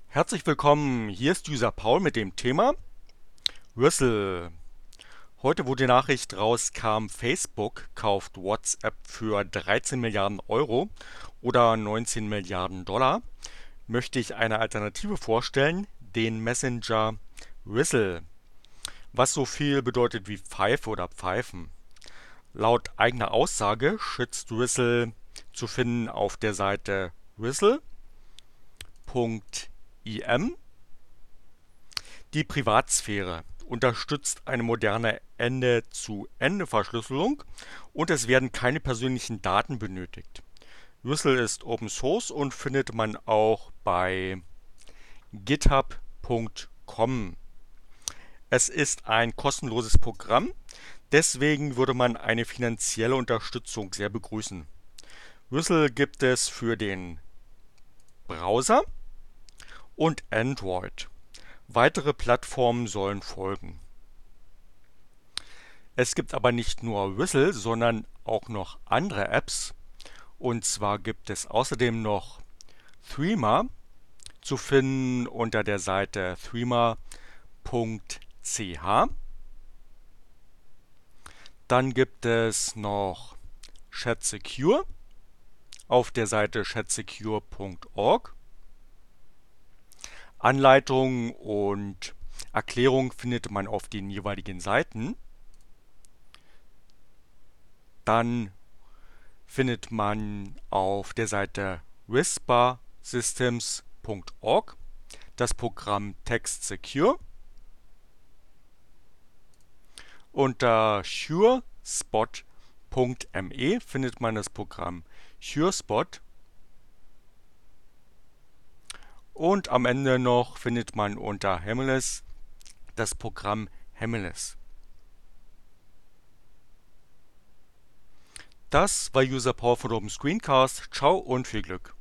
Herzlich willkommen, hier ist User Paul mit dem Thema Rüssel. Heute, wo die Nachricht rauskam, Facebook kauft WhatsApp für 13 Milliarden Euro oder 19 Milliarden Dollar, möchte ich eine Alternative vorstellen, den Messenger Rüssel, was so viel bedeutet wie Pfeife oder Pfeifen. Laut eigener Aussage schützt Rüssel zu finden auf der Seite rüssel.im die Privatsphäre, unterstützt eine moderne Ende-zu-Ende-Verschlüsselung und es werden keine persönlichen Daten benötigt. Rüssel ist Open Source und findet man auch bei github.com. Es ist ein kostenloses Programm, deswegen würde man eine finanzielle Unterstützung sehr begrüßen. Rüssel gibt es für den Browser und Android. Weitere Plattformen sollen folgen. Es gibt aber nicht nur Whistle, sondern auch noch andere Apps. Und zwar gibt es außerdem noch Threema, zu finden unter der Seite threema.ch. Dann gibt es noch ChatSecure auf der Seite chatsecure.org. Anleitungen und Erklärungen findet man auf den jeweiligen Seiten. Dann findet man auf der Seite whispersystems.org das Programm Text Secure. Unter surespot.me findet man das Programm SureSpot. Und am Ende noch findet man unter Hemoles das Programm Hemoles. Das war User Power von Open Screencast. Ciao und viel Glück.